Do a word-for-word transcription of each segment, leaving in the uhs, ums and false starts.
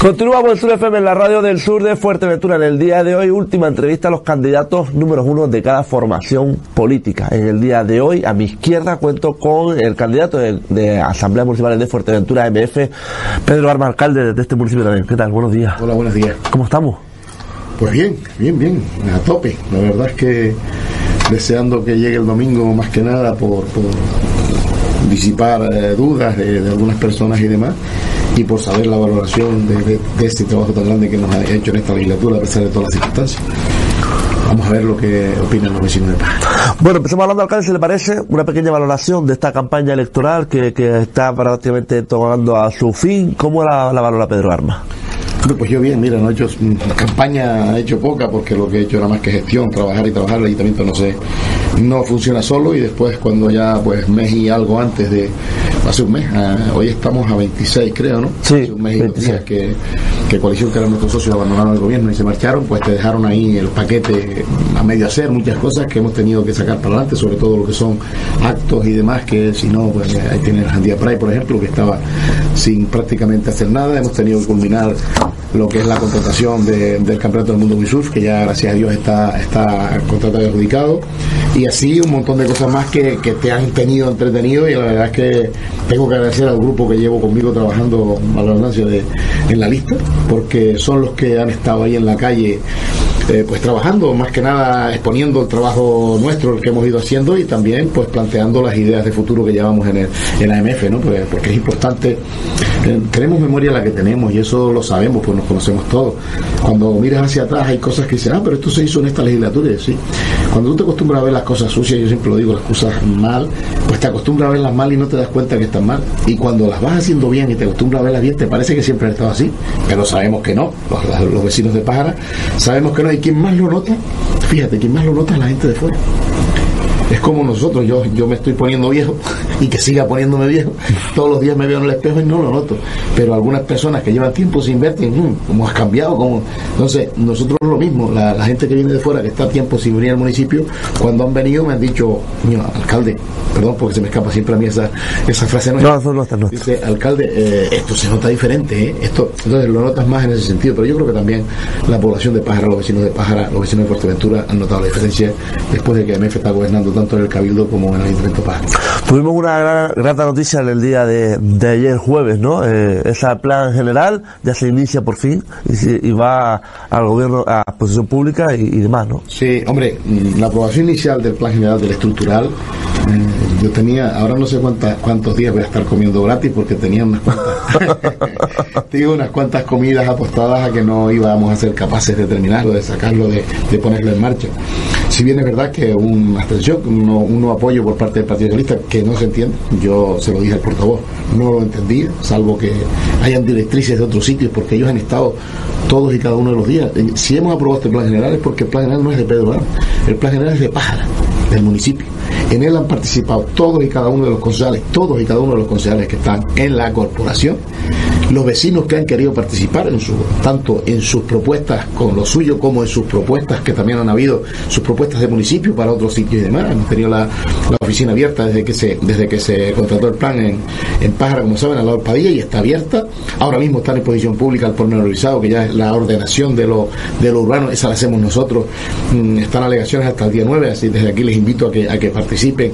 Continuamos en Sur F M, en la radio del sur de Fuerteventura. En el día de hoy, última entrevista a los candidatos números uno de cada formación política. En el día de hoy, a mi izquierda, cuento con el candidato de, de Asamblea Municipal de Fuerteventura, M F, Pedro Armas, alcalde de este municipio también. ¿Qué tal? Buenos días. Hola, buenos días. ¿Cómo estamos? Pues bien, bien, bien, a tope. La verdad es que deseando que llegue el domingo más que nada por, por disipar eh, dudas de, de algunas personas y demás, y por saber la valoración de, de, de este trabajo tan grande que nos ha hecho en esta legislatura a pesar de todas las circunstancias. Vamos a ver lo que opinan los vecinos de Pájara. Bueno, empezamos hablando, alcalde, si le parece, una pequeña valoración de esta campaña electoral que, que está prácticamente tomando a su fin. ¿Cómo la, la valora Pedro Armas? Pues yo bien, mira, no he hecho campaña, he hecho poca porque lo que he hecho era más que gestión, trabajar y trabajar. El ayuntamiento no sé, no funciona solo, y después cuando ya pues mes y algo antes de, hace un mes, a, hoy estamos a veintiséis creo, ¿no? Sí, hace un mes y dos días que, que Coalición, que eran nuestros socios, abandonaron el gobierno y se marcharon, pues te dejaron ahí el paquete a medio hacer, muchas cosas que hemos tenido que sacar para adelante, sobre todo lo que son actos y demás, que si no, pues ahí tiene el Jandía Pride, por ejemplo, que estaba sin prácticamente hacer nada. Hemos tenido que culminar lo que es la contratación de, del Campeonato del Mundo Windsurf, que ya gracias a Dios está, está contratado y adjudicado, y así un montón de cosas más que, que te han tenido entretenido. Y la verdad es que tengo que agradecer al grupo que llevo conmigo trabajando, a la redundancia, de, en la lista, porque son los que han estado ahí en la calle Eh, pues trabajando, más que nada exponiendo el trabajo nuestro, el que hemos ido haciendo, y también pues planteando las ideas de futuro que llevamos en el en A M F, ¿no? Pues, porque es importante, eh, tenemos memoria la que tenemos, y eso lo sabemos, pues nos conocemos todos. Cuando miras hacia atrás hay cosas que dicen, ah, pero esto se hizo en esta legislatura, y sí. Cuando tú te acostumbras a ver las cosas sucias, yo siempre lo digo, las cosas mal, pues te acostumbras a verlas mal y no te das cuenta que están mal, y cuando las vas haciendo bien y te acostumbras a verlas bien, te parece que siempre han estado así, pero sabemos que no. Los, los vecinos de Pájara sabemos que no. Y quien más lo nota, fíjate, quien más lo nota es la gente de fuera. Es como nosotros, yo yo me estoy poniendo viejo y que siga poniéndome viejo. Todos los días me veo en el espejo y no lo noto. Pero algunas personas que llevan tiempo sin verte, mmm, ¿cómo has cambiado? ¿Cómo? Entonces, nosotros lo mismo, la, la gente que viene de fuera, que está tiempo sin venir al municipio, cuando han venido me han dicho, niño, alcalde, perdón porque se me escapa siempre a mí esa, esa frase nueva. No, no está, no está. Dice, alcalde, eh, esto se nota diferente, ¿eh? Esto, entonces lo notas más en ese sentido, pero yo creo que también la población de Pájara, los vecinos de Pájara, los vecinos de Fuerteventura han notado la diferencia después de que M F está gobernando tanto en el Cabildo como en el Ayuntamiento de Pájara. Tuvimos una gran, grata noticia en el día de, de ayer jueves, ¿no? Eh, ese plan general ya se inicia por fin y, y va al gobierno, a exposición pública y, y demás, ¿no? Sí, hombre, la aprobación inicial del plan general del estructural, eh, yo tenía, ahora no sé cuántas, cuántos días voy a estar comiendo gratis porque tenía unas cuantas, digo, unas cuantas comidas apostadas a que no íbamos a ser capaces de terminarlo, de sacarlo, de, de ponerlo en marcha. Si bien es verdad que una abstención, uno, uno apoyo por parte del Partido Socialista que no se entiende, yo se lo dije al portavoz, no lo entendía, salvo que hayan directrices de otros sitios, porque ellos han estado todos y cada uno de los días. Si hemos aprobado este plan general es porque el plan general no es de Pedro Armas, el plan general es de Pájara, del municipio. En él han participado todos y cada uno de los concejales, todos y cada uno de los concejales que están en la corporación, los vecinos que han querido participar en su, tanto en sus propuestas con lo suyo como en sus propuestas que también han habido, sus propuestas de municipio para otros sitios y demás. Hemos tenido la, la oficina abierta desde que se desde que se contrató el plan en, en Pájara, como saben, al lado del Padilla, y está abierta. Ahora mismo está en exposición pública el pormenorizado, que ya es la ordenación de lo, de lo urbano, esa la hacemos nosotros. Mm, están alegaciones hasta el día nueve, así desde aquí les invito a que, a que participen,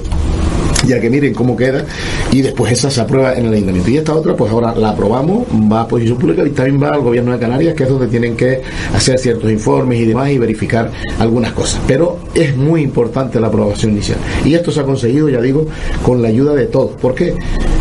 ya que miren cómo queda, y después esa se aprueba en el ayuntamiento. Y esta otra, pues ahora la aprobamos, va a posición pública y también va al gobierno de Canarias, que es donde tienen que hacer ciertos informes y demás y verificar algunas cosas. Pero es muy importante la aprobación inicial. Y esto se ha conseguido, ya digo, con la ayuda de todos. ¿Por qué?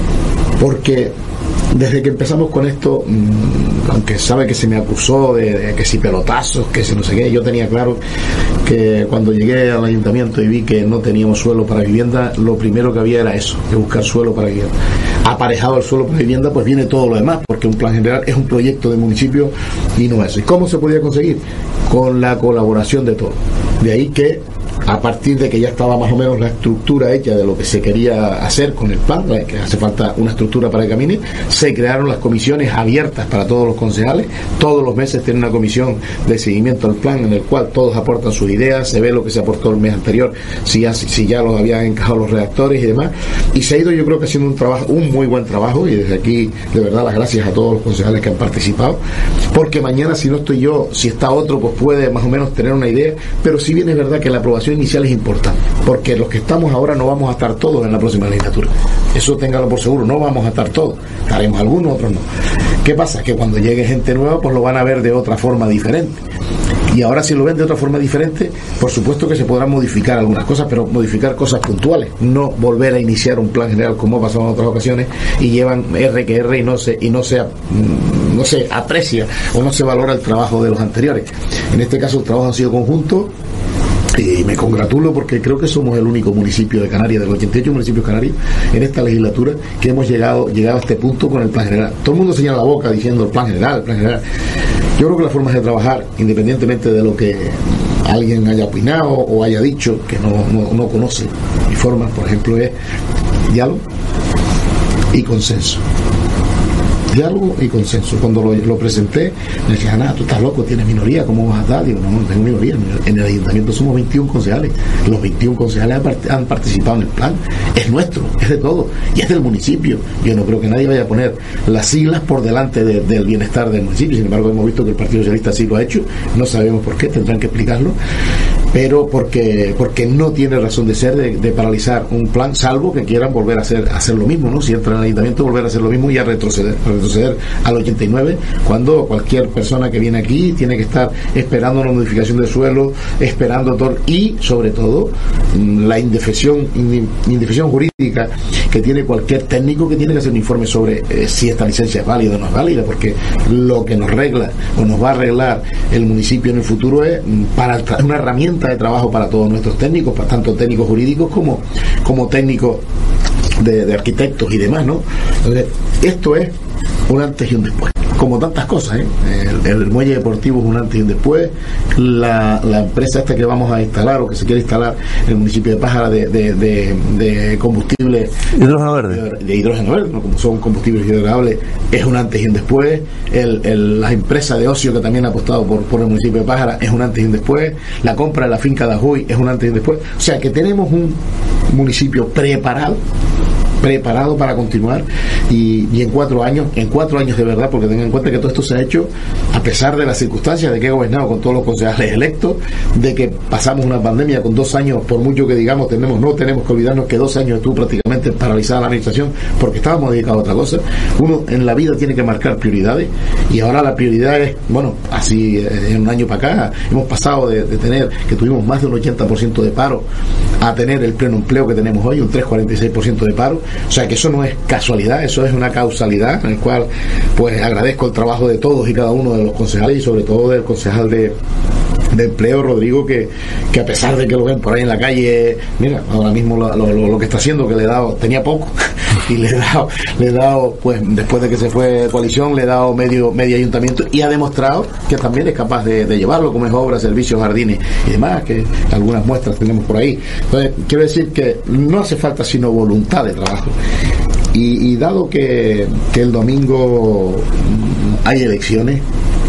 Porque desde que empezamos con esto, mmm, aunque sabe que se me acusó de, de que si pelotazos, que si no sé qué, yo tenía claro que cuando llegué al ayuntamiento y vi que no teníamos suelo para vivienda, lo primero que había era eso, de buscar suelo para vivienda. Aparejado al suelo para vivienda, pues viene todo lo demás, porque un plan general es un proyecto de municipio y no eso. ¿Y cómo se podía conseguir? Con la colaboración de todos. De ahí que a partir de que ya estaba más o menos la estructura hecha de lo que se quería hacer con el plan, que hace falta una estructura para que camine, se crearon las comisiones abiertas para todos los concejales. Todos los meses tienen una comisión de seguimiento al plan en el cual todos aportan sus ideas, se ve lo que se aportó el mes anterior, si ya, si ya los habían encajado los redactores y demás, y se ha ido, yo creo que haciendo un trabajo, un muy buen trabajo, y desde aquí de verdad las gracias a todos los concejales que han participado, porque mañana si no estoy yo, si está otro, pues puede más o menos tener una idea, pero si bien es verdad que la aprobación inicial es importante, porque los que estamos ahora no vamos a estar todos en la próxima legislatura, eso téngalo por seguro, no vamos a estar todos, estaremos algunos, otros no. ¿Qué pasa? Que cuando llegue gente nueva, pues lo van a ver de otra forma diferente. Y ahora si lo ven de otra forma diferente, por supuesto que se podrán modificar algunas cosas, pero modificar cosas puntuales, no volver a iniciar un plan general como ha pasado en otras ocasiones y llevan R que R y no se y no se no se aprecia o no se valora el trabajo de los anteriores. En este caso el trabajo ha sido conjunto. Y me congratulo porque creo que somos el único municipio de Canarias, de los ochenta y ocho municipios canarios, en esta legislatura, que hemos llegado llegado a este punto con el plan general. Todo el mundo se llena la boca diciendo el plan general, el plan general. Yo creo que las formas de trabajar, independientemente de lo que alguien haya opinado o haya dicho, que no, no, no conoce mi forma, por ejemplo, es diálogo y consenso. Diálogo y consenso. Cuando lo, lo presenté, me decían, nada, tú estás loco, tienes minoría, ¿cómo vas a dar? Digo, no, no tengo minoría. En el ayuntamiento somos veintiún concejales. Los veintiún concejales han participado en el plan. Es nuestro, es de todo. Y es del municipio. Yo no creo que nadie vaya a poner las siglas por delante de, del bienestar del municipio. Sin embargo, hemos visto que el Partido Socialista sí lo ha hecho. No sabemos por qué, tendrán que explicarlo. Pero porque porque no tiene razón de ser de, de paralizar un plan, salvo que quieran volver a hacer, a hacer lo mismo, ¿no? Si entran al ayuntamiento, volver a hacer lo mismo y a retroceder, a retroceder al ochenta y nueve, cuando cualquier persona que viene aquí tiene que estar esperando una modificación del suelo, esperando todo, y sobre todo la indefensión, indefensión jurídica que tiene cualquier técnico que tiene que hacer un informe sobre eh, si esta licencia es válida o no es válida, porque lo que nos regla o nos va a arreglar el municipio en el futuro es para el tra- una herramienta de trabajo para todos nuestros técnicos, para tanto técnicos jurídicos como, como técnicos de, de arquitectos y demás, ¿no? Entonces, esto es un antes y un después, como tantas cosas, ¿eh? el, el muelle deportivo es un antes y un después, la, la empresa esta que vamos a instalar o que se quiere instalar en el municipio de Pájara de, de, de, de combustible hidrógeno verde, de, de hidrógeno verde, ¿no? Como son combustibles biodegradables, es un antes y un después. El, el, la empresa de ocio que también ha apostado por, por el municipio de Pájara es un antes y un después. La compra de la finca de Ajuy es un antes y un después. O sea que tenemos un municipio preparado preparado para continuar y, y en cuatro años, en cuatro años de verdad, porque tengan en cuenta que todo esto se ha hecho a pesar de las circunstancias, de que he gobernado con todos los concejales electos, de que pasamos una pandemia con dos años, por mucho que digamos, tenemos no tenemos que olvidarnos que dos años estuvo prácticamente paralizada la administración porque estábamos dedicados a otra cosa. Uno en la vida tiene que marcar prioridades y ahora la prioridad es, bueno, así en un año para acá hemos pasado de, de tener, que tuvimos más de un ochenta por ciento de paro, a tener el pleno empleo que tenemos hoy, un tres coma cuarenta y seis por ciento de paro. O sea que eso no es casualidad, eso es una causalidad en el cual pues agradezco el trabajo de todos y cada uno de los concejales y sobre todo del concejal de de empleo, Rodrigo, que, que a pesar de que lo ven por ahí en la calle, mira, ahora mismo lo, lo, lo que está haciendo, que le he dado, tenía poco y le he dado, le he dado, pues después de que se fue coalición, le he dado medio, medio ayuntamiento y ha demostrado que también es capaz de, de llevarlo, como es obra, servicios, jardines y demás, que algunas muestras tenemos por ahí. Entonces, quiero decir que no hace falta sino voluntad de trabajo. Y, y dado que, que el domingo hay elecciones,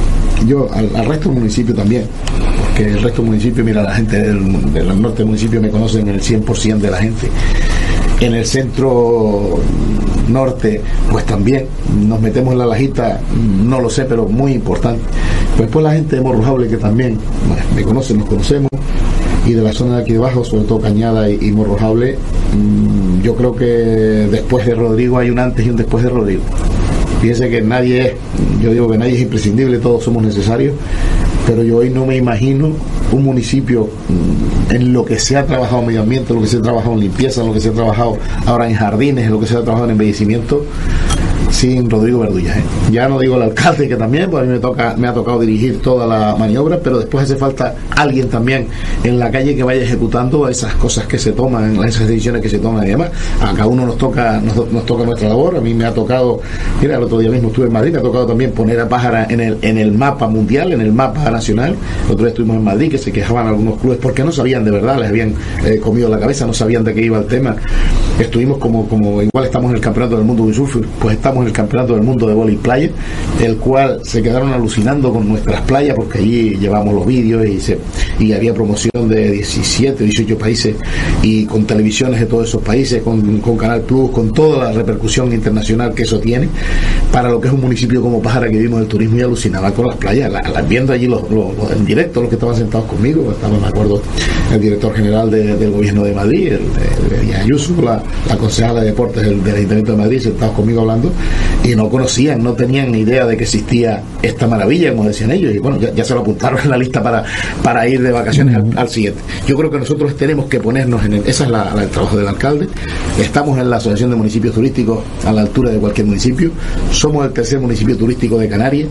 yo al, al resto del municipio también, porque el resto del municipio, mira, la gente del, del norte del municipio me conocen el cien por ciento de la gente. En el centro norte, pues también nos metemos en la lajita, no lo sé, pero muy importante. Pues pues la gente de Morrojable, que también bueno, me conocen, nos conocemos, y de la zona de aquí debajo, sobre todo Cañada y, y Morrojable, mmm, yo creo que después de Rodrigo hay un antes y un después de Rodrigo. Fíjense que nadie es, yo digo que nadie es imprescindible, todos somos necesarios, pero yo hoy no me imagino un municipio en lo que se ha trabajado en medio ambiente, en lo que se ha trabajado en limpieza, en lo que se ha trabajado ahora en jardines, en lo que se ha trabajado en embellecimiento, sin Rodrigo Verdulla, ¿eh? Ya no digo el alcalde, que también, pues a mí me toca, me ha tocado dirigir toda la maniobra, pero después hace falta alguien también en la calle que vaya ejecutando esas cosas que se toman, esas decisiones que se toman y demás. A cada uno nos toca, nos, nos toca nuestra labor. A mí me ha tocado, mira, el otro día mismo estuve en Madrid, me ha tocado también poner a Pájara en el, en el mapa mundial, en el mapa nacional. El otro día estuvimos en Madrid, que se quejaban algunos clubes porque no sabían de verdad, les habían eh, comido la cabeza, no sabían de qué iba el tema. Estuvimos como, como igual estamos en el Campeonato del Mundo de Surf, pues estamos en el Campeonato del Mundo de Vóley Playa, el cual se quedaron alucinando con nuestras playas, porque allí llevamos los vídeos y, se, y había promoción de diecisiete, dieciocho países, y con televisiones de todos esos países, con, con Canal Plus, con toda la repercusión internacional que eso tiene para lo que es un municipio como Pájara, que vivimos el turismo, y alucinaba con las playas, la, la, viendo allí los, los, los, en directo los que estaban sentados conmigo. Estaba, me acuerdo, el director general de, del gobierno de Madrid, el, el Ayuso, la, la concejala de deportes del, del Ayuntamiento de Madrid, sentados conmigo hablando, y no conocían, no tenían ni idea de que existía esta maravilla, como decían ellos, y bueno, ya, ya se lo apuntaron en la lista para, para ir de vacaciones al, al siguiente. Yo creo que nosotros tenemos que ponernos en el, esa es la, la, el trabajo del alcalde. Estamos en la Asociación de Municipios Turísticos a la altura de cualquier municipio, somos el tercer municipio turístico de Canarias.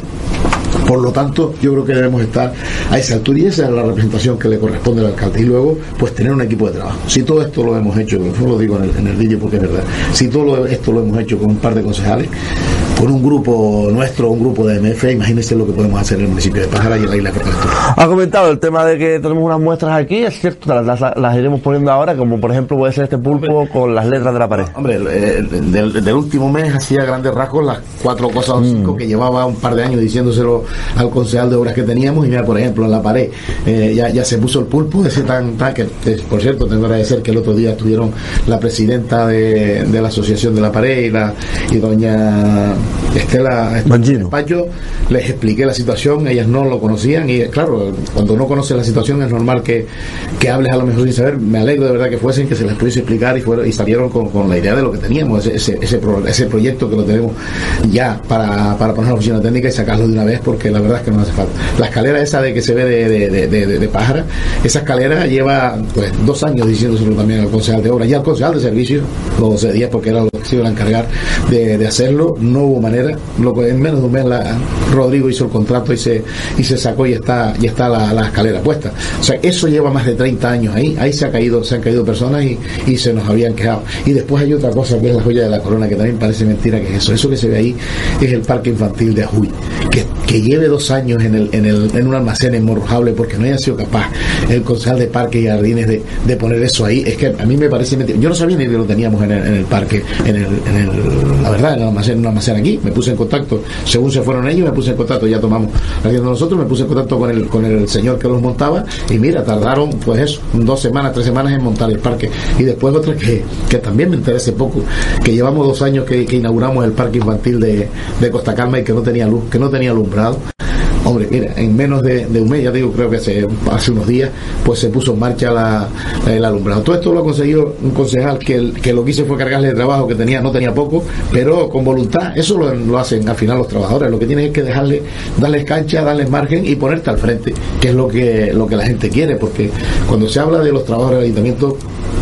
Por lo tanto, yo creo que debemos estar a esa altura, y esa es la representación que le corresponde al alcalde. Y luego, pues tener un equipo de trabajo. Si todo esto lo hemos hecho, no lo digo en el, en el vídeo porque es verdad, si todo lo, esto lo hemos hecho con un par de concejales, con un grupo nuestro, un grupo de M F, imagínense lo que podemos hacer en el municipio de Pájara y en la isla Portaventura. Ha comentado el tema de que tenemos unas muestras aquí, es cierto, las, las, las iremos poniendo ahora, como por ejemplo puede ser este pulpo con las letras de la pared. Hombre, eh, del, del último mes hacía grandes rasgos las cuatro cosas o cinco mm. que llevaba un par de años diciéndoselo al concejal de obras que teníamos, y mira, por ejemplo, en la pared eh, ya, ya se puso el pulpo, ese tan, tan que, eh, por cierto, tengo que agradecer que el otro día estuvieron la presidenta de, de la asociación de la pared y, la, y doña Estela Pacho, les expliqué la situación, ellas no lo conocían, y claro, cuando no conoces la situación es normal que, que hables a lo mejor sin saber. Me alegro de verdad que fuesen, que se les pudiese explicar, y fueron, y salieron con, con la idea de lo que teníamos, ese, ese, ese, pro, ese proyecto que lo tenemos ya para, para poner a la oficina técnica y sacarlo de una vez, porque la verdad es que no hace falta. La escalera esa de que se ve de, de, de, de, de Pájara, esa escalera lleva pues dos años diciéndoselo también al concejal de obra y al concejal de servicio, los doce días, porque era lo que se iban a encargar de, de hacerlo. No hubo manera, lo que en menos de un mes la, Rodrigo hizo el contrato y se y se sacó, y está y está la, la escalera puesta. O sea, eso lleva más de treinta años ahí, ahí se ha caído, se han caído personas y, y se nos habían quejado. Y después hay otra cosa que es la joya de la corona, que también parece mentira que es eso. Eso que se ve ahí es el parque infantil de Ajuy, que, que lleve dos años en el, en el, en un almacén enmorrojable porque no haya sido capaz el concejal de parques y jardines de, de poner eso ahí. Es que a mí me parece mentira. Yo no sabía ni que lo teníamos en el, en el parque, en el, en el, la verdad, en el almacén, en un almacén aquí. Me puse en contacto, según se fueron ellos, me puse en contacto, ya tomamos haciendo nosotros, me puse en contacto con el, con el señor que los montaba, y mira, tardaron pues eso, dos semanas, tres semanas en montar el parque. Y después otra que, que también me enteré hace poco, que llevamos dos años que, que inauguramos el parque infantil de, de Costa Calma, y que no tenía luz, que no tenía alumbrado. Hombre, mira, en menos de, de un mes, ya digo, creo que hace, hace unos días, pues se puso en marcha la, el alumbrado. Todo esto lo ha conseguido un concejal que, que lo que hizo fue cargarle de trabajo, que tenía, no tenía poco, pero con voluntad. Eso lo, lo hacen al final los trabajadores. Lo que tienes es que dejarle, darles cancha, darles margen y ponerte al frente, que es lo que, lo que la gente quiere, porque cuando se habla de los trabajadores del ayuntamiento,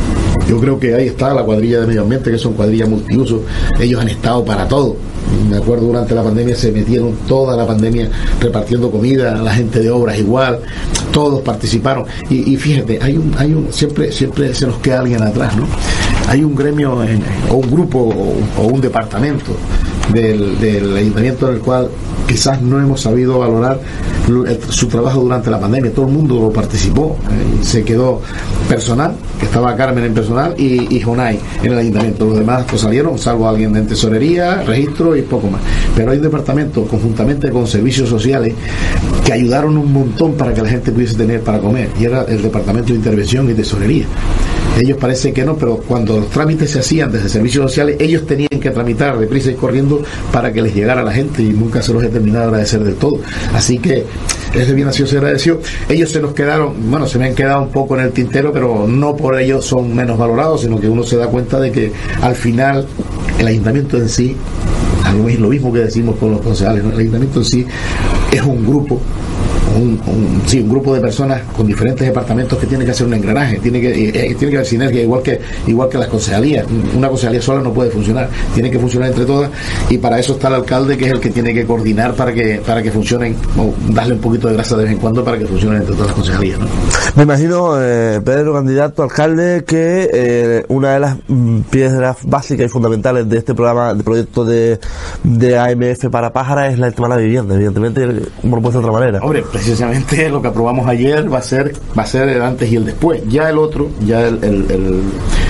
yo creo que ahí está la cuadrilla de medio ambiente, que son cuadrillas multiuso. Ellos han estado para todo. Me acuerdo, durante la pandemia se metieron toda la pandemia repartiendo comida, la gente de obras igual, todos participaron. Y, y fíjate, hay un, hay un, siempre, siempre se nos queda alguien atrás, ¿no? Hay un gremio en, o un grupo o, o un departamento del, del ayuntamiento en el cual quizás no hemos sabido valorar el, su trabajo durante la pandemia. Todo el mundo lo participó, eh, se quedó personal, que estaba Carmen en personal, y, y Jonay en el ayuntamiento. Los demás pues salieron, salvo alguien de tesorería, registro y poco más. Pero hay un departamento conjuntamente con servicios sociales que ayudaron un montón para que la gente pudiese tener para comer, y era el departamento de intervención y tesorería. Ellos parece que no, pero cuando los trámites se hacían desde servicios sociales, ellos tenían que tramitar deprisa y corriendo para que les llegara a la gente, y nunca se los he terminado de agradecer del todo. Así que ese bien nacido se agradeció. Ellos se nos quedaron, bueno, se me han quedado un poco en el tintero, pero no por ello son menos valorados, sino que uno se da cuenta de que al final el ayuntamiento en sí, lo mismo que decimos con los concejales, ¿no? El ayuntamiento en sí es un grupo un, un, sí, un grupo de personas con diferentes departamentos que tiene que hacer un engranaje, tiene que, eh, tiene que haber sinergia, igual que igual que las concejalías. Una concejalía sola no puede funcionar, tiene que funcionar entre todas, y para eso está el alcalde, que es el que tiene que coordinar para que para que funcionen, o darle un poquito de grasa de vez en cuando para que funcionen entre todas las concejalías, ¿no? Me imagino, eh, Pedro, candidato a alcalde, que eh, una de las mm, piedras básicas y fundamentales de este programa, de proyecto de, de A M F para Pájara, es el tema de la vivienda. Evidentemente, como lo puesto de otra manera. Hombre, precisamente lo que aprobamos ayer va a ser va a ser el antes y el después. Ya el otro, ya el, el, el,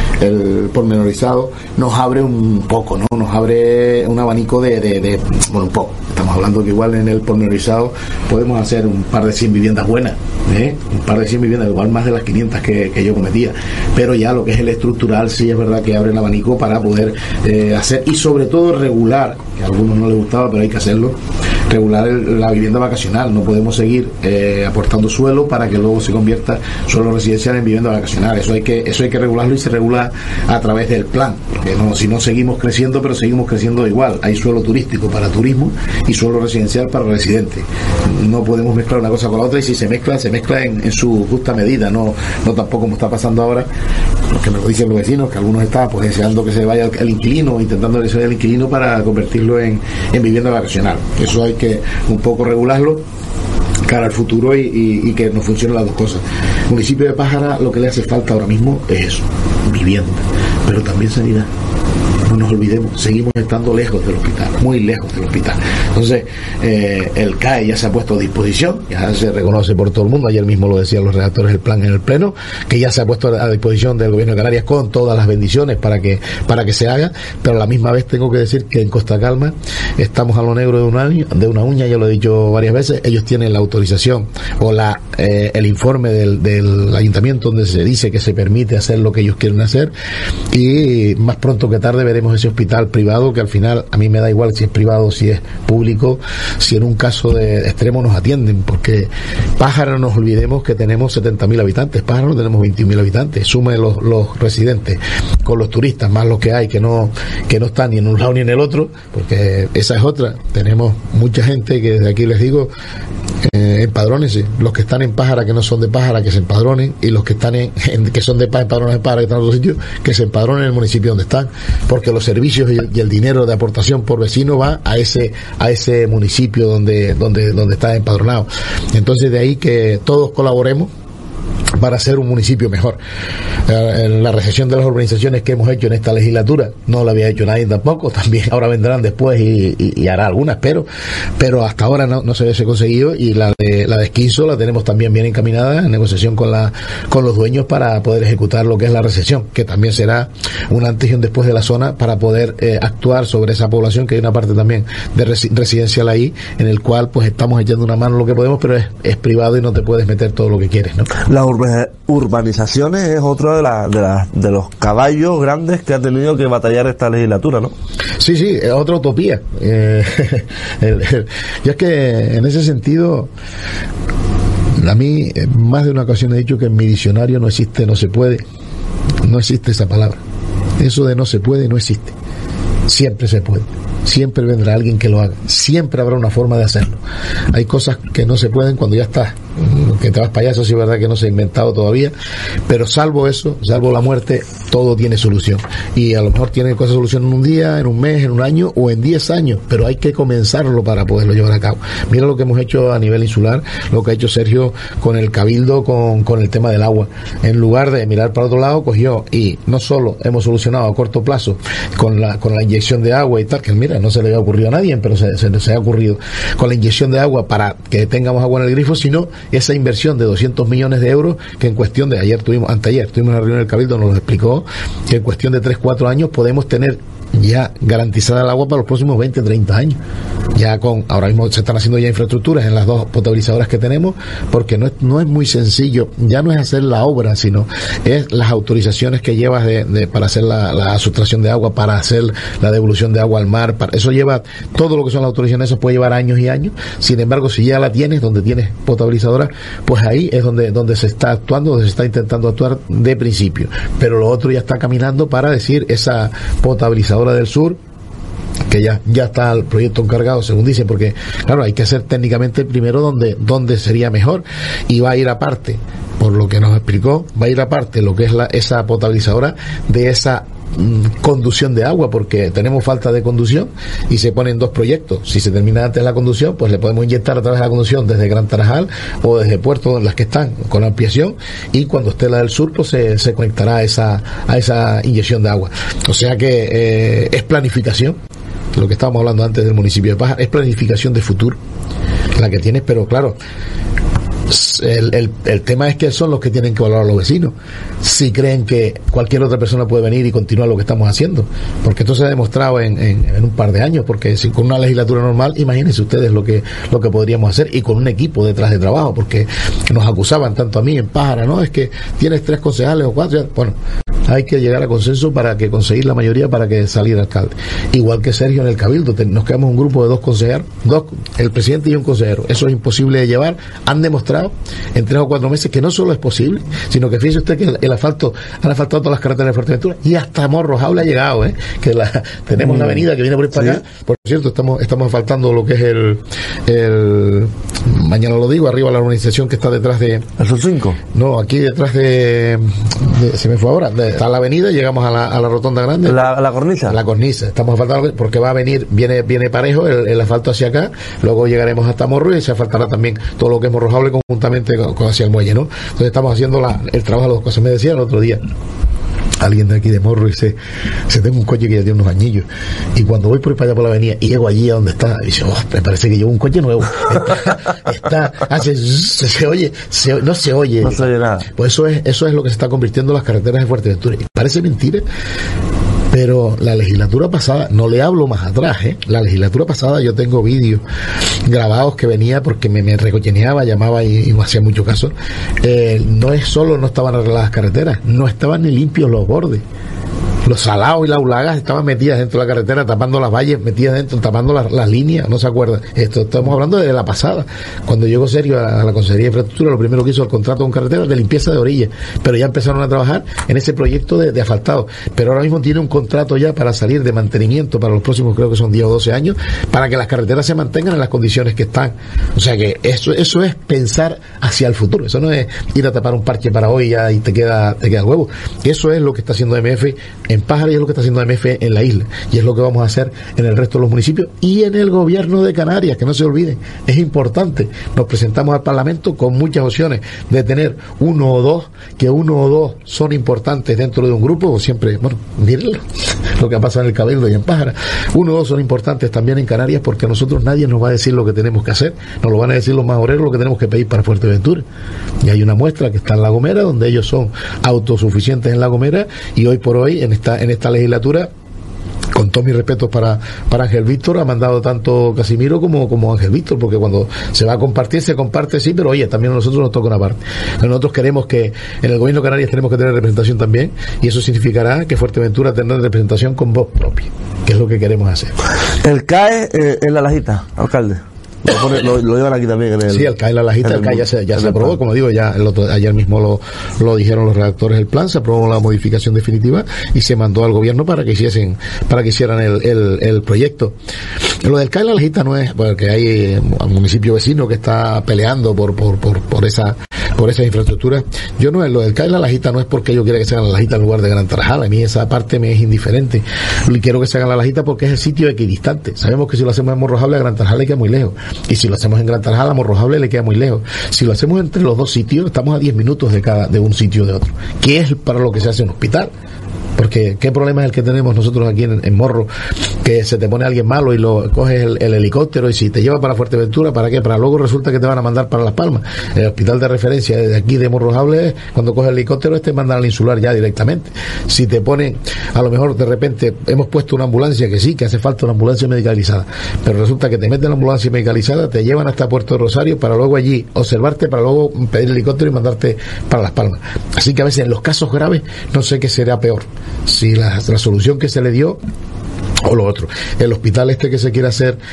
el pormenorizado nos abre un poco, ¿no? Nos abre un abanico de, de, de bueno, un poco. Estamos hablando que igual en el pormenorizado podemos hacer un par de cien viviendas buenas, ¿eh? Un par de cien viviendas, igual más de las quinientas que, que yo cometía. Pero ya lo que es el estructural sí es verdad que abre el abanico para poder eh, hacer, y sobre todo regular, que a algunos no les gustaba, pero hay que hacerlo, regular el, la vivienda vacacional. No podemos seguir eh, aportando suelo para que luego se convierta suelo residencial en vivienda vacacional. Eso hay que eso hay que regularlo, y se regula a través del plan, porque no, si no seguimos creciendo, pero seguimos creciendo igual. Hay suelo turístico para turismo y suelo residencial para residentes. No podemos mezclar una cosa con la otra, y si se mezcla, se mezcla en, en su justa medida, no no tampoco como está pasando ahora, lo que me lo dicen los vecinos, que algunos están pues deseando que se vaya el, el inquilino, intentando que se vaya el inquilino para convertirlo en, en vivienda vacacional. Eso hay que un poco regularlo cara al futuro, y, y, y que nos funcionen las dos cosas. El municipio de Pájara lo que le hace falta ahora mismo es eso, vivienda, pero también sanidad. No nos olvidemos, seguimos estando lejos del hospital, muy lejos del hospital. Entonces, eh, el C A E ya se ha puesto a disposición, ya se reconoce por todo el mundo. Ayer mismo lo decían los redactores del plan en el pleno, que ya se ha puesto a disposición del gobierno de Canarias con todas las bendiciones para que para que se haga, pero a la misma vez tengo que decir que en Costa Calma estamos a lo negro de un año, de una uña, ya lo he dicho varias veces. Ellos tienen la autorización o la eh, el informe del, del ayuntamiento donde se dice que se permite hacer lo que ellos quieren hacer, y más pronto que tarde veremos ese hospital privado, que al final a mí me da igual si es privado o si es público, si en un caso de extremo nos atienden, porque Pájara, no nos olvidemos que tenemos setenta mil habitantes, Pájara no tenemos veintiún mil habitantes, sume los, los residentes con los turistas, más los que hay que no que no están ni en un lado ni en el otro, porque esa es otra. Tenemos mucha gente que desde aquí les digo, eh, empadrónense, los que están en Pájara que no son de Pájara, que se empadronen, y los que están en, en que son de Pájara, empadrones de Pájara, que están en otro sitio, que se empadronen en el municipio donde están, porque los servicios y el, y el dinero de aportación por vecino va a ese a ese municipio donde donde donde está empadronado. Entonces, de ahí que todos colaboremos para hacer un municipio mejor. Eh, la recepción de las urbanizaciones que hemos hecho en esta legislatura no la había hecho nadie tampoco, también ahora vendrán después y, y, y hará algunas, pero pero hasta ahora no, no se hubiese conseguido, y la de la de Esquinzo la tenemos también bien encaminada en negociación con la con los dueños para poder ejecutar lo que es la recepción, que también será un antes y un después de la zona para poder eh, actuar sobre esa población, que hay una parte también de resi- residencial ahí, en el cual pues estamos echando una mano lo que podemos, pero es, es privado y no te puedes meter todo lo que quieres, ¿no? La urba- urbanizaciones es otro de, la, de, la, de los caballos grandes que ha tenido que batallar esta legislatura, ¿no? Sí, sí, es otra utopía. Eh, el, el, yo es que en ese sentido, a mí más de una ocasión he dicho que en mi diccionario no existe no se puede, no existe esa palabra. Eso de no se puede no existe. Siempre se puede. Siempre vendrá alguien que lo haga. Siempre habrá una forma de hacerlo. Hay cosas que no se pueden cuando ya estás, que te vas para allá, eso sí es verdad que no se ha inventado todavía, pero salvo eso, salvo la muerte, todo tiene solución. Y a lo mejor tiene cosas solución en un día, en un mes, en un año o en diez años, pero hay que comenzarlo para poderlo llevar a cabo. Mira lo que hemos hecho a nivel insular, lo que ha hecho Sergio con el Cabildo, con, con el tema del agua. En lugar de mirar para otro lado, cogió y no solo hemos solucionado a corto plazo con la, con la inyección de agua y tal, que mira, no se le había ocurrido a nadie, pero se, se, se ha ocurrido con la inyección de agua para que tengamos agua en el grifo, sino esa inversión de doscientos millones de euros que en cuestión de ayer tuvimos, anteayer tuvimos una reunión del Cabildo, nos lo explicó, que en cuestión de tres cuatro años podemos tener ya garantizada el agua para los próximos veinte treinta años. Ya con, ahora mismo se están haciendo ya infraestructuras en las dos potabilizadoras que tenemos, porque no es, no es muy sencillo, ya no es hacer la obra, sino es las autorizaciones que llevas de, de para hacer la, la sustracción de agua, para hacer la devolución de agua al mar, para, eso lleva, todo lo que son las autorizaciones, eso puede llevar años y años. Sin embargo, si ya la tienes, donde tienes potabilizadora, pues ahí es donde, donde se está actuando, donde se está intentando actuar de principio. Pero lo otro ya está caminando para decir esa potabilizadora del sur, que ya, ya está el proyecto encargado, según dicen, porque claro, hay que hacer técnicamente primero donde, donde sería mejor, y va a ir aparte, por lo que nos explicó, va a ir aparte lo que es la, esa potabilizadora de esa conducción de agua, porque tenemos falta de conducción y se ponen dos proyectos. Si se termina antes la conducción, pues le podemos inyectar a través de la conducción desde Gran Tarajal o desde Puerto, en las que están con ampliación, y cuando esté la del sur pues se, se conectará a esa, a esa inyección de agua. O sea que eh, es planificación, lo que estábamos hablando antes del municipio de Pájara, es planificación de futuro la que tienes, pero claro, El, el, el tema es que son los que tienen que valorar a los vecinos si creen que cualquier otra persona puede venir y continuar lo que estamos haciendo, porque esto se ha demostrado en, en, en un par de años, porque si con una legislatura normal, imagínense ustedes lo que lo que podríamos hacer, y con un equipo detrás de trabajo, porque nos acusaban tanto a mí en Pájara, no, es que tienes tres concejales o cuatro, bueno, hay que llegar a consenso para que conseguir la mayoría para que saliera alcalde, igual que Sergio en el Cabildo, nos quedamos un grupo de dos consejeros, dos, el presidente y un consejero, eso es imposible de llevar, han demostrado en tres o cuatro meses que no solo es posible, sino que fíjese usted que el, el asfalto, han asfaltado todas las carreteras de Fuerteventura, y hasta Morrojable ha llegado, ¿eh? Que la, tenemos mm. la avenida que viene por ahí para ¿sí? acá, por cierto, estamos estamos asfaltando lo que es el, el mañana lo digo, arriba la urbanización que está detrás de... ¿Esos cinco? No, aquí detrás de, de se me fue ahora, de, está la avenida, llegamos a la, a la rotonda grande. ¿La, la cornisa? La cornisa, estamos asfaltando porque va a venir, viene viene parejo el, el asfalto hacia acá, luego llegaremos hasta Morro y se asfaltará también todo lo que es Morrojable conjuntamente con, con hacia el muelle, ¿no? Entonces estamos haciendo la, el trabajo de las dos cosas. Me decía el otro día alguien de aquí de Morro, y dice, se tengo un coche que ya tiene unos añillos, y cuando voy por para allá por la avenida y llego allí a donde está, y dice, oh, me parece que llevo un coche nuevo, está, está hace, se, se oye se, no se oye no se oye nada. Pues eso es eso es lo que se está convirtiendo en las carreteras de Fuerteventura, y parece mentira, pero la legislatura pasada, no le hablo más atrás, ¿eh? La legislatura pasada yo tengo vídeos grabados que venía porque me, me recocheneaba, llamaba y, y no hacía mucho caso. Eh, no es solo no estaban arregladas las carreteras, no estaban ni limpios los bordes. Los salados y las ulagas estaban metidas dentro de la carretera, tapando las valles, metidas dentro, tapando las, las líneas, no se acuerdan. Esto estamos hablando de la pasada. Cuando llegó Sergio a, a la Consejería de Infraestructura, lo primero que hizo el contrato con carreteras de limpieza de orillas, pero ya empezaron a trabajar en ese proyecto de, de asfaltado. Pero ahora mismo tiene un contrato ya para salir de mantenimiento para los próximos, creo que son diez o doce años, para que las carreteras se mantengan en las condiciones que están. O sea que eso eso es pensar hacia el futuro. Eso no es ir a tapar un parche para hoy ya y te queda, te queda el huevo. Eso es lo que está haciendo M F en Pájara y es lo que está haciendo M F en la isla, y es lo que vamos a hacer en el resto de los municipios y en el gobierno de Canarias, que no se olviden, es importante. Nos presentamos al Parlamento con muchas opciones de tener uno o dos, que uno o dos son importantes dentro de un grupo, o siempre, bueno, mírenlo, lo que ha pasado en el Cabildo y en Pájara, uno o dos son importantes también en Canarias, porque a nosotros nadie nos va a decir lo que tenemos que hacer, nos lo van a decir los más obreros lo que tenemos que pedir para Fuerteventura, y hay una muestra que está en La Gomera, donde ellos son autosuficientes en La Gomera, y hoy por hoy en esta en esta legislatura, con todos mis respetos para, para Ángel Víctor, ha mandado tanto Casimiro como, como Ángel Víctor, porque cuando se va a compartir, se comparte, sí, pero oye, también a nosotros nos toca una parte. Nosotros queremos que en el gobierno de Canarias tenemos que tener representación también, y eso significará que Fuerteventura tendrá representación con voz propia, que es lo que queremos hacer. El C A E eh, en La Lajita, alcalde. Lo, pone, lo, lo llevan aquí también en el... Sí, el C A E en La Lajita, el, el C A E ya se, ya se aprobó, como digo, ya el otro, ayer mismo lo, lo dijeron los redactores del plan, se aprobó la modificación definitiva y se mandó al gobierno para que hiciesen, para que hicieran el, el, el proyecto. Lo del C A E en La Lajita no es, porque hay un municipio vecino que está peleando por, por, por, por esa, por esa infraestructura. Yo no, lo del C A E en La Lajita no es porque yo quiera que se haga en La Lajita en lugar de Gran Tarajal, a mí esa parte me es indiferente. Y quiero que se haga en La Lajita porque es el sitio equidistante. Sabemos que si lo hacemos en Morrojable, a Gran Tarajal le queda muy lejos. Y si lo hacemos en Gran Tarajal, a Morrojable le queda muy lejos. Si lo hacemos entre los dos sitios, estamos a diez minutos de cada, de un sitio de otro. Que es para lo que se hace un hospital. Porque qué problema es el que tenemos nosotros aquí en, en Morro, que se te pone alguien malo y lo coges el, el helicóptero y si te lleva para Fuerteventura, ¿para qué? Para luego resulta que te van a mandar para Las Palmas. El hospital de referencia de aquí de Morrojable, cuando coges el helicóptero, este mandan al insular ya directamente. Si te ponen, a lo mejor de repente hemos puesto una ambulancia, que sí, que hace falta una ambulancia medicalizada, pero resulta que te meten la ambulancia medicalizada, te llevan hasta Puerto Rosario para luego allí observarte, para luego pedir el helicóptero y mandarte para Las Palmas. Así que a veces en los casos graves no sé qué será peor, si la, la solución que se le dio o lo otro. El hospital este que se quiere hacer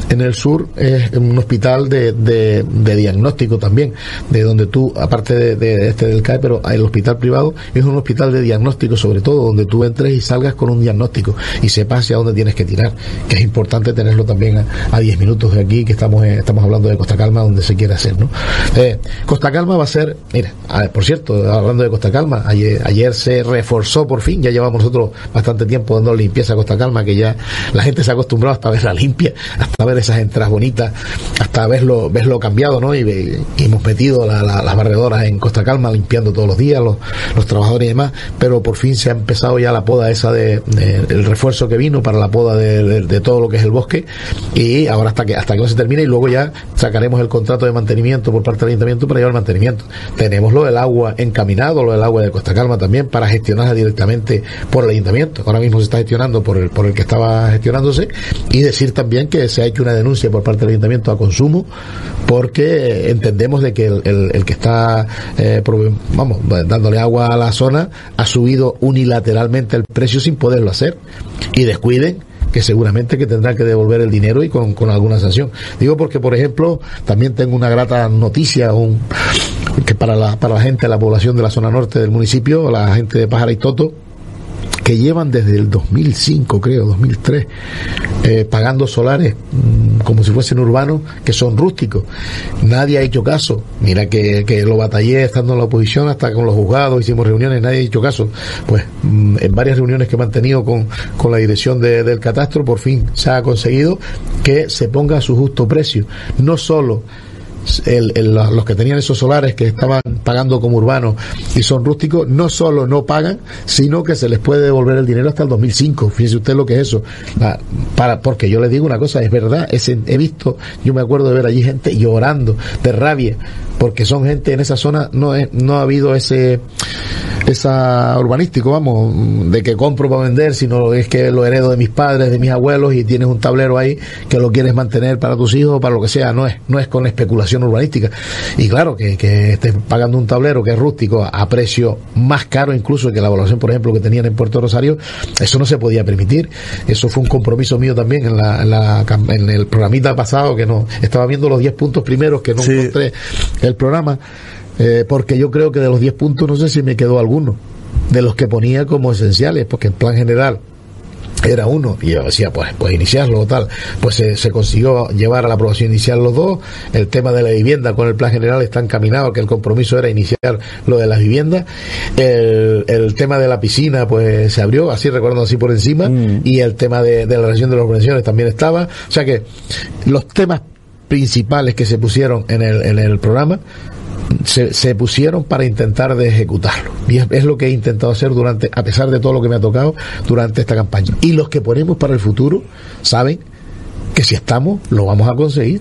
en el sur es un hospital de, de, de diagnóstico también, de donde tú, aparte de, de este del C A E, pero el hospital privado es un hospital de diagnóstico sobre todo, donde tú entres y salgas con un diagnóstico y sepas hacia dónde tienes que tirar, que es importante tenerlo también a diez minutos de aquí, que estamos eh, estamos hablando de Costa Calma, donde se quiere hacer, ¿no? Eh, Costa Calma va a ser, mira, a ver, por cierto, hablando de Costa Calma, ayer, ayer se reforzó por fin, ya llevamos nosotros bastante tiempo dando limpieza a Costa Calma, que ya la gente se ha acostumbrado hasta verla limpia, hasta ver esas entradas bonitas, hasta verlo, verlo cambiado, ¿no? Y, y hemos metido la, la, las barredoras en Costa Calma, limpiando todos los días, los, los trabajadores y demás, pero por fin se ha empezado ya la poda esa de, de el refuerzo que vino para la poda de, de, de todo lo que es el bosque, y ahora hasta que hasta que no se termine, y luego ya sacaremos el contrato de mantenimiento por parte del ayuntamiento para llevar mantenimiento. Tenemos lo del agua encaminado, lo del agua de Costa Calma también, para gestionarla directamente por el ayuntamiento. Ahora mismo se está gestionando por el por el que estaba gestionándose, y decir también que se ha hecho una denuncia por parte del ayuntamiento a Consumo, porque entendemos de que el, el, el que está eh, vamos dándole agua a la zona ha subido unilateralmente el precio sin poderlo hacer, y descuiden que seguramente que tendrá que devolver el dinero y con, con alguna sanción. Digo porque, por ejemplo, también tengo una grata noticia, un, que para la, para la gente de la población de la zona norte del municipio, la gente de Pájara y Toto, que llevan desde el dos mil cinco, creo, dos mil tres, eh, pagando solares mmm, como si fuesen urbanos, que son rústicos. Nadie ha hecho caso. Mira que, que lo batallé estando en la oposición, hasta con los juzgados, hicimos reuniones, nadie ha hecho caso. Pues mmm, en varias reuniones que he mantenido con, con la dirección de, del catastro, por fin se ha conseguido que se ponga a su justo precio. No solo El, el, los que tenían esos solares que estaban pagando como urbanos y son rústicos, no solo no pagan, sino que se les puede devolver el dinero hasta el dos mil cinco. Fíjese usted lo que es eso. La, para, porque yo le digo una cosa, es verdad, es, he visto, yo me acuerdo de ver allí gente llorando de rabia, porque son gente en esa zona, no es, no ha habido ese esa urbanístico, vamos, de que compro para vender, sino es que lo heredo de mis padres, de mis abuelos, y tienes un tablero ahí que lo quieres mantener para tus hijos, para lo que sea. No es, no es con especulación urbanística. Y claro, que, que estés pagando un tablero que es rústico a, a precio más caro incluso que la evaluación, por ejemplo, que tenían en Puerto Rosario, eso no se podía permitir. Eso fue un compromiso mío también en la, en, la, en el programita pasado, que no estaba viendo los diez puntos primeros, que no sí. encontré el programa, eh, porque yo creo que de los diez puntos no sé si me quedó alguno de los que ponía como esenciales, porque en plan general era uno, y yo decía, pues, pues iniciarlo o tal, pues se, se consiguió llevar a la aprobación inicial los dos. El tema de la vivienda con el plan general está encaminado, que el compromiso era iniciar lo de las viviendas. El, el tema de la piscina, pues se abrió, así recordando así por encima, mm. y el tema de, de la relación de las organizaciones también estaba. O sea que los temas principales que se pusieron en el, en el programa Se, se pusieron para intentar de ejecutarlo, y es, es lo que he intentado hacer durante, a pesar de todo lo que me ha tocado durante esta campaña. Y los que ponemos para el futuro saben que si estamos lo vamos a conseguir,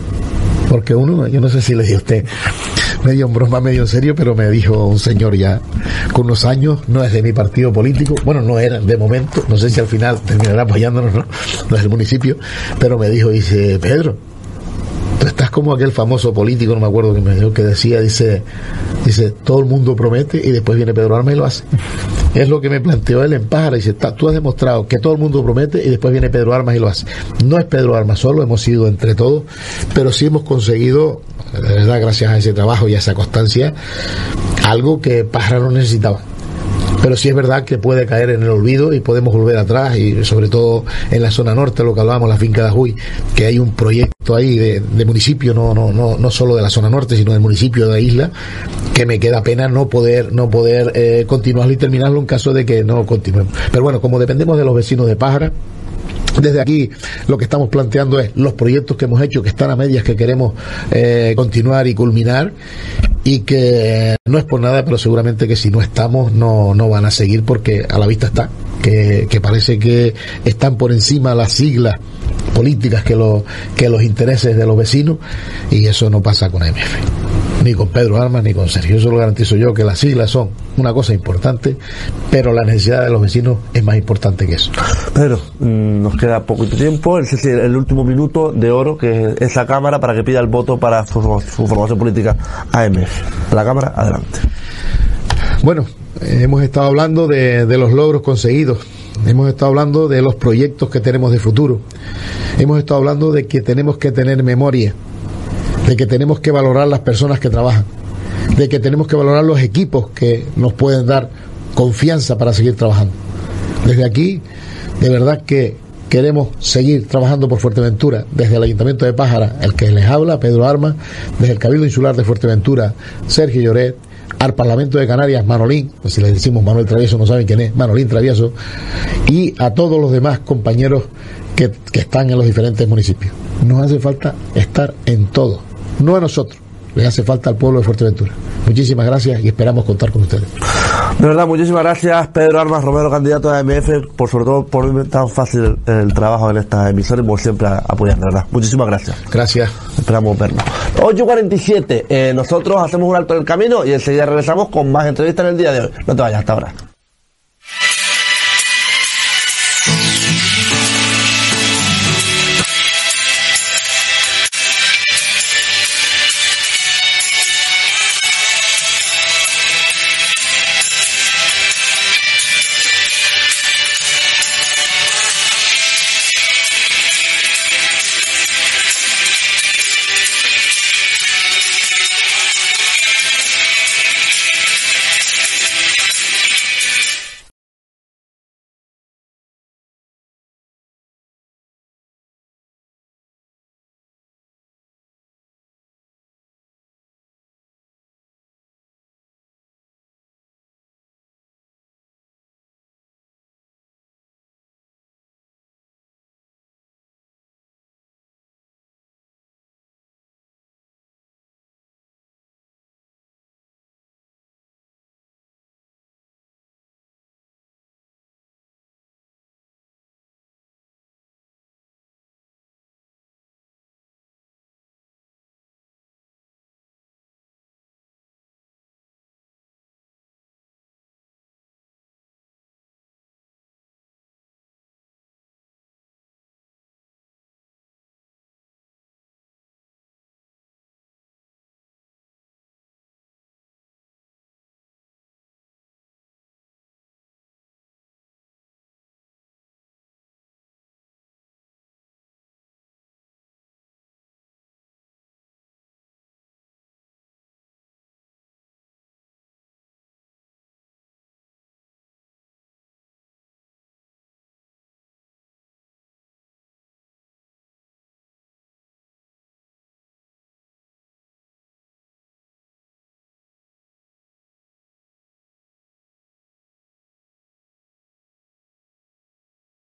porque uno, yo no sé si le di a usted medio en broma, medio en serio, pero me dijo un señor ya con unos años, no es de mi partido político, bueno, no era de momento, no sé si al final terminará apoyándonos, no, no es del municipio, pero me dijo, dice, Pedro, tú estás como aquel famoso político, no me acuerdo que me dijo, que decía, dice, dice, todo el mundo promete y después viene Pedro Armas y lo hace. Es lo que me planteó él en Pájara, dice, tú has demostrado que todo el mundo promete y después viene Pedro Armas y lo hace. No es Pedro Armas solo, hemos sido entre todos, pero sí hemos conseguido, de verdad, gracias a ese trabajo y a esa constancia, algo que Pájara no necesitaba. Pero sí es verdad que puede caer en el olvido y podemos volver atrás, y sobre todo en la zona norte, lo que hablábamos, la finca de Ajuy, que hay un proyecto ahí de, de municipio, no, no, no, no solo de la zona norte, sino del municipio de la isla, que me queda pena no poder, no poder eh, continuarlo y terminarlo en caso de que no continuemos. Pero bueno, como dependemos de los vecinos de Pájara, desde aquí lo que estamos planteando es los proyectos que hemos hecho, que están a medias, que queremos eh, continuar y culminar, y que no es por nada, pero seguramente que si no estamos no, no van a seguir, porque a la vista está que, que parece que están por encima las siglas políticas que, lo, que los intereses de los vecinos, y eso no pasa con A M F, ni con Pedro Armas, ni con Sergio. Eso lo garantizo yo, que las siglas son una cosa importante, pero la necesidad de los vecinos es más importante que eso. Pedro, nos queda poquito tiempo, ese es el último minuto de oro, que es esa cámara, para que pida el voto para su, su formación política A M F. La cámara, adelante. Bueno, hemos estado hablando de, de los logros conseguidos hemos estado hablando de los proyectos que tenemos de futuro, hemos estado hablando de que tenemos que tener memoria, de que tenemos que valorar las personas que trabajan, de que tenemos que valorar los equipos que nos pueden dar confianza para seguir trabajando. Desde aquí, de verdad que queremos seguir trabajando por Fuerteventura, desde el Ayuntamiento de Pájara, el que les habla, Pedro Armas, desde el Cabildo Insular de Fuerteventura, Sergio Lloret, al Parlamento de Canarias, Manolín, pues si le decimos Manuel Travieso no saben quién es, Manolín Travieso, y a todos los demás compañeros que, que están en los diferentes municipios. Nos hace falta estar en todo, no a nosotros, les hace falta al pueblo de Fuerteventura. Muchísimas gracias y esperamos contar con ustedes. De verdad, muchísimas gracias, Pedro Armas Romero, candidato a M F, por sobre todo por mí tan fácil el, el trabajo en esta emisora y por siempre apoyando, de verdad. Muchísimas gracias. Gracias. Esperamos vernos. ocho cuarenta y siete, eh, nosotros hacemos un alto en el camino y enseguida regresamos con más entrevistas en el día de hoy. No te vayas, hasta ahora.